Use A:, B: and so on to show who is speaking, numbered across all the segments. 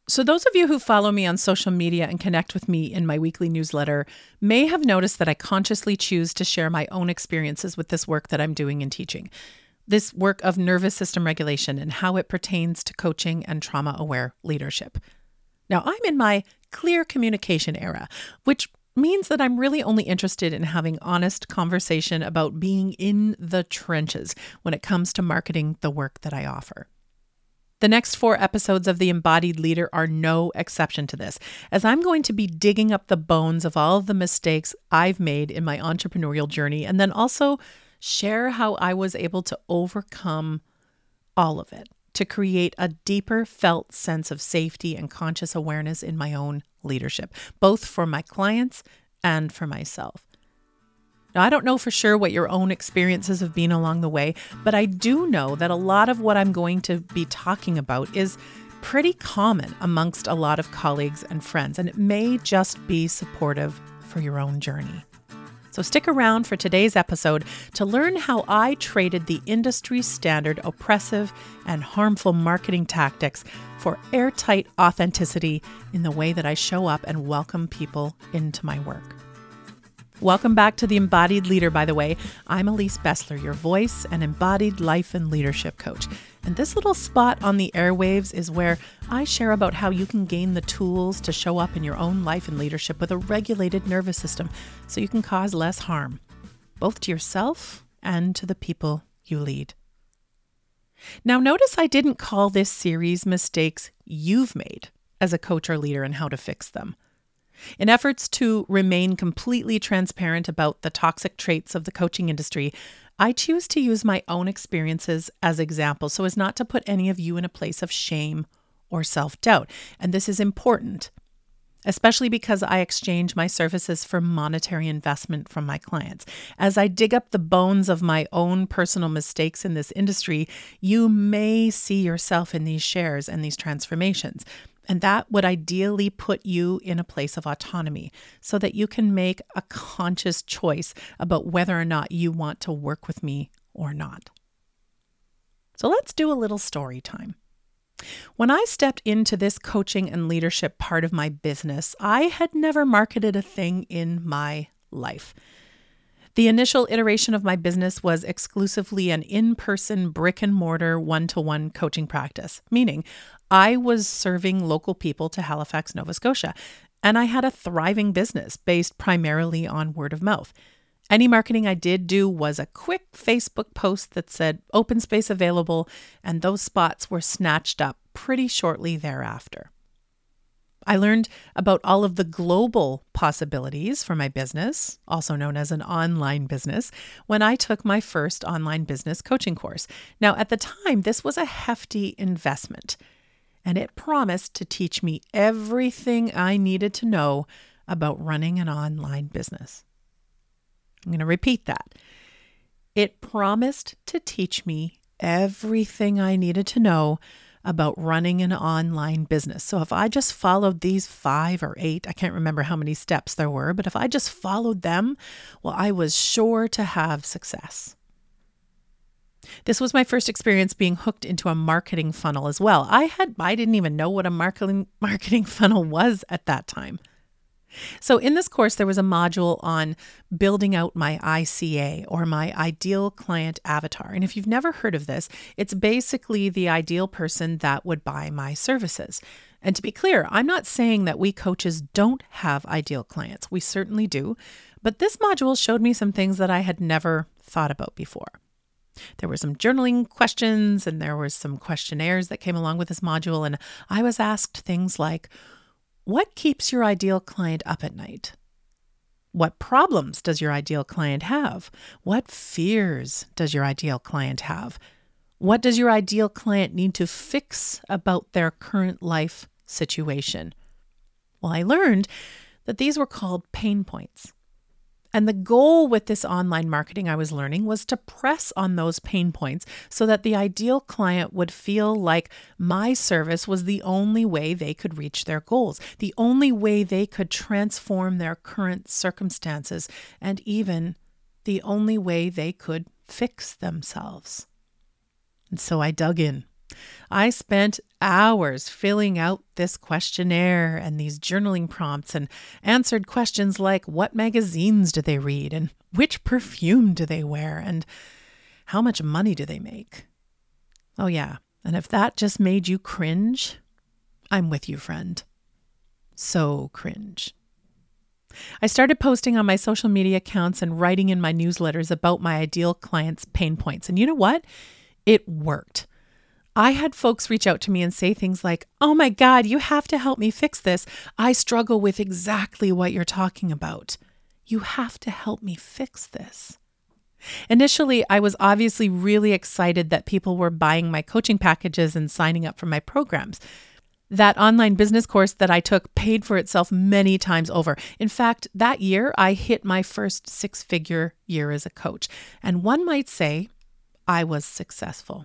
A: So those of you who follow me on social media and connect with me in my weekly newsletter may have noticed that I consciously choose to share my own experiences with this work that I'm doing in teaching. This work of nervous system regulation and how it pertains to coaching and trauma-aware leadership. Now, I'm in my clear communication era, which means that I'm really only interested in having honest conversation about being in the trenches when it comes to marketing the work that I offer. The next 4 episodes of The Embodied Leader are no exception to this, as I'm going to be digging up the bones of all of the mistakes I've made in my entrepreneurial journey, and then also share how I was able to overcome all of it to create a deeper felt sense of safety and conscious awareness in my own leadership, both for my clients and for myself. Now, I don't know for sure what your own experiences have been along the way, but I do know that a lot of what I'm going to be talking about is pretty common amongst a lot of colleagues and friends, and it may just be supportive for your own journey. So stick around for today's episode to learn how I traded the industry standard oppressive and harmful marketing tactics for airtight authenticity in the way that I show up and welcome people into my work. Welcome back to The Embodied Leader, by the way. I'm Elise Bessler, your voice and embodied life and leadership coach. And this little spot on the airwaves is where I share about how you can gain the tools to show up in your own life and leadership with a regulated nervous system so you can cause less harm, both to yourself and to the people you lead. Now, notice I didn't call this series Mistakes You've Made as a coach or leader and how to fix them. In efforts to remain completely transparent about the toxic traits of the coaching industry, I choose to use my own experiences as examples so as not to put any of you in a place of shame or self-doubt. And this is important, especially because I exchange my services for monetary investment from my clients. As I dig up the bones of my own personal mistakes in this industry, you may see yourself in these shares and these transformations. And that would ideally put you in a place of autonomy so that you can make a conscious choice about whether or not you want to work with me or not. So let's do a little story time. When I stepped into this coaching and leadership part of my business, I had never marketed a thing in my life. The initial iteration of my business was exclusively an in-person brick-and-mortar one-to-one coaching practice, meaning I was serving local people to Halifax, Nova Scotia, and I had a thriving business based primarily on word of mouth. Any marketing I did do was a quick Facebook post that said open space available, and those spots were snatched up pretty shortly thereafter. I learned about all of the global possibilities for my business, also known as an online business, when I took my first online business coaching course. Now, at the time, this was a hefty investment, and it promised to teach me everything I needed to know about running an online business. I'm going to repeat that. It promised to teach me everything I needed to know about running an online business. So if I just followed these 5 or 8, I can't remember how many steps there were, but if I just followed them, well, I was sure to have success. This was my first experience being hooked into a marketing funnel as well. I didn't even know what a marketing funnel was at that time. So in this course, there was a module on building out my ICA, or my ideal client avatar. And if you've never heard of this, it's basically the ideal person that would buy my services. And to be clear, I'm not saying that we coaches don't have ideal clients. We certainly do. But this module showed me some things that I had never thought about before. There were some journaling questions and there were some questionnaires that came along with this module. And I was asked things like, what keeps your ideal client up at night? What problems does your ideal client have? What fears does your ideal client have? What does your ideal client need to fix about their current life situation? Well, I learned that these were called pain points. And the goal with this online marketing I was learning was to press on those pain points so that the ideal client would feel like my service was the only way they could reach their goals, the only way they could transform their current circumstances, and even the only way they could fix themselves. And so I dug in. I spent hours filling out this questionnaire and these journaling prompts and answered questions like what magazines do they read and which perfume do they wear and how much money do they make? Oh yeah, and if that just made you cringe, I'm with you, friend. So cringe. I started posting on my social media accounts and writing in my newsletters about my ideal clients' pain points. And you know what? It worked. I had folks reach out to me and say things like, "Oh my God, you have to help me fix this. I struggle with exactly what you're talking about. You have to help me fix this." Initially, I was obviously really excited that people were buying my coaching packages and signing up for my programs. That online business course that I took paid for itself many times over. In fact, that year, I hit my first six-figure year as a coach. And one might say I was successful.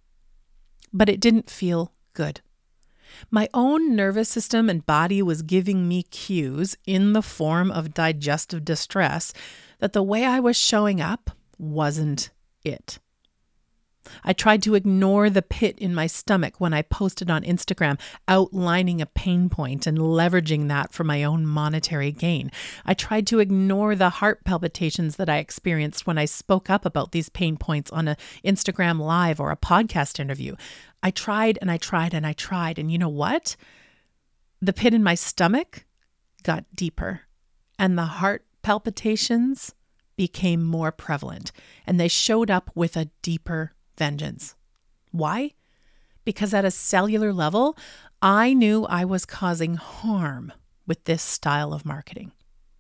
A: But it didn't feel good. My own nervous system and body was giving me cues in the form of digestive distress that the way I was showing up wasn't it. I tried to ignore the pit in my stomach when I posted on Instagram, outlining a pain point and leveraging that for my own monetary gain. I tried to ignore the heart palpitations that I experienced when I spoke up about these pain points on an Instagram live or a podcast interview. I tried and I tried and I tried. And you know what? The pit in my stomach got deeper and the heart palpitations became more prevalent and they showed up with a deeper vengeance. Why? Because at a cellular level, I knew I was causing harm with this style of marketing.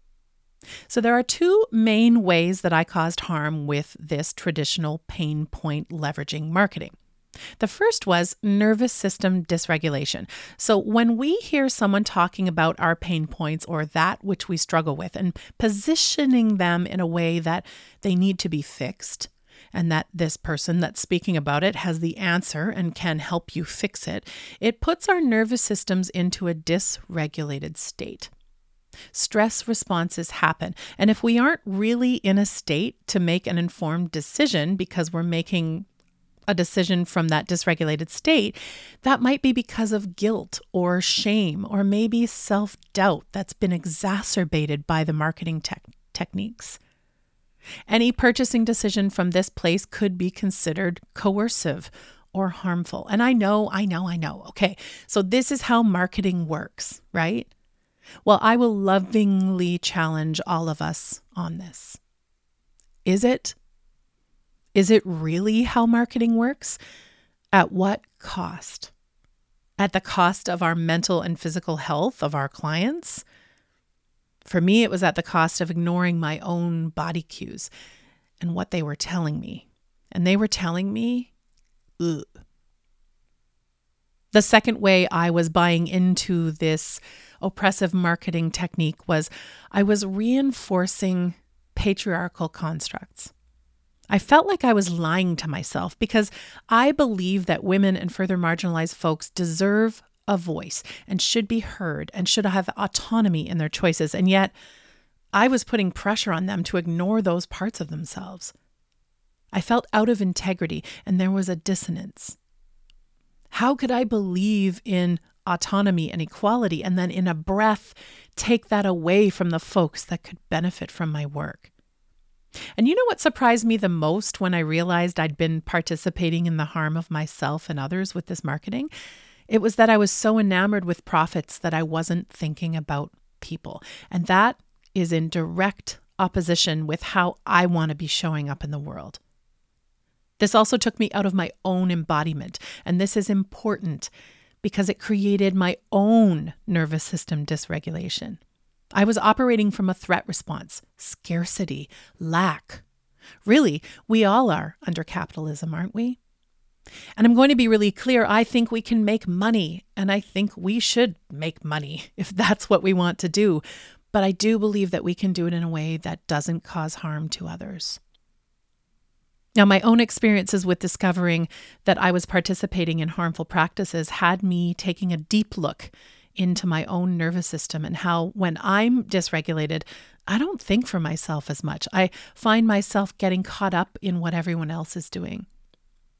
A: So there are two main ways that I caused harm with this traditional pain point leveraging marketing. The first was nervous system dysregulation. So when we hear someone talking about our pain points or that which we struggle with and positioning them in a way that they need to be fixed, and that this person that's speaking about it has the answer and can help you fix it, it puts our nervous systems into a dysregulated state. Stress responses happen. And if we aren't really in a state to make an informed decision because we're making a decision from that dysregulated state, that might be because of guilt or shame or maybe self-doubt that's been exacerbated by the marketing techniques. Any purchasing decision from this place could be considered coercive or harmful. And I know. Okay, so this is how marketing works, right? Well, I will lovingly challenge all of us on this. Is it? Is it really how marketing works? At what cost? At the cost of our mental and physical health of our clients? For me, it was at the cost of ignoring my own body cues and what they were telling me. And they were telling me, ugh. The second way I was buying into this oppressive marketing technique was I was reinforcing patriarchal constructs. I felt like I was lying to myself because I believe that women and further marginalized folks deserve a voice and should be heard and should have autonomy in their choices. And yet I was putting pressure on them to ignore those parts of themselves. I felt out of integrity and there was a dissonance. How could I believe in autonomy and equality and then in a breath take that away from the folks that could benefit from my work? And you know what surprised me the most when I realized I'd been participating in the harm of myself and others with this marketing? It was that I was so enamored with profits that I wasn't thinking about people. And that is in direct opposition with how I want to be showing up in the world. This also took me out of my own embodiment. And this is important because it created my own nervous system dysregulation. I was operating from a threat response, scarcity, lack. Really, we all are under capitalism, aren't we? And I'm going to be really clear. I think we can make money, and I think we should make money if that's what we want to do. But I do believe that we can do it in a way that doesn't cause harm to others. Now, my own experiences with discovering that I was participating in harmful practices had me taking a deep look into my own nervous system and how when I'm dysregulated, I don't think for myself as much. I find myself getting caught up in what everyone else is doing.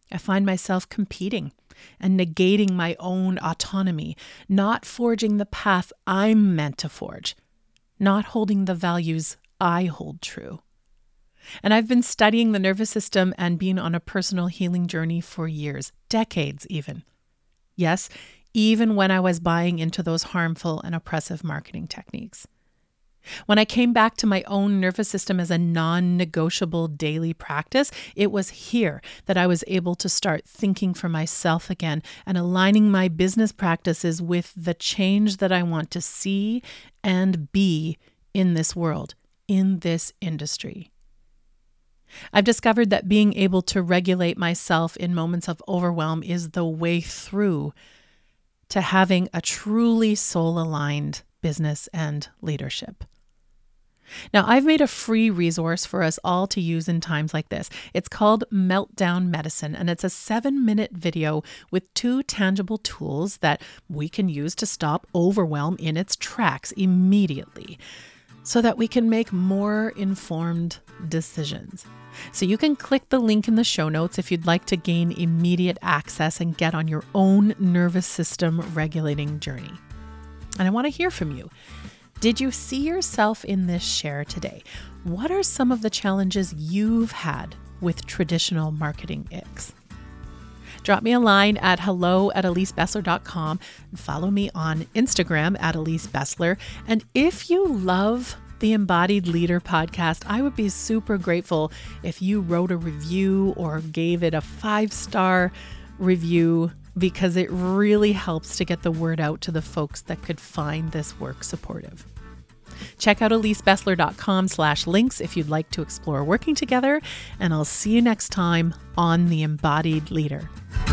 A: I find myself competing and negating my own autonomy, not forging the path I'm meant to forge, not holding the values I hold true. And I've been studying the nervous system and been on a personal healing journey for years, decades even. Yes, even when I was buying into those harmful and oppressive marketing techniques. When I came back to my own nervous system as a non-negotiable daily practice, it was here that I was able to start thinking for myself again and aligning my business practices with the change that I want to see and be in this world, in this industry. I've discovered that being able to regulate myself in moments of overwhelm is the way through to having a truly soul-aligned business and leadership. Now, I've made a free resource for us all to use in times like this. It's called Meltdown Medicine, and it's a 7-minute video with 2 tangible tools that we can use to stop overwhelm in its tracks immediately so that we can make more informed decisions. So you can click the link in the show notes if you'd like to gain immediate access and get on your own nervous system regulating journey. And I want to hear from you. Did you see yourself in this share today? What are some of the challenges you've had with traditional marketing icks? Drop me a line at hello@elisebessler.com and follow me on Instagram at elisebessler. And if you love the Embodied Leader podcast, I would be super grateful if you wrote a review or gave it a 5-star review, because it really helps to get the word out to the folks that could find this work supportive. Check out elisebessler.com/links if you'd like to explore working together, and I'll see you next time on The Embodied Leader.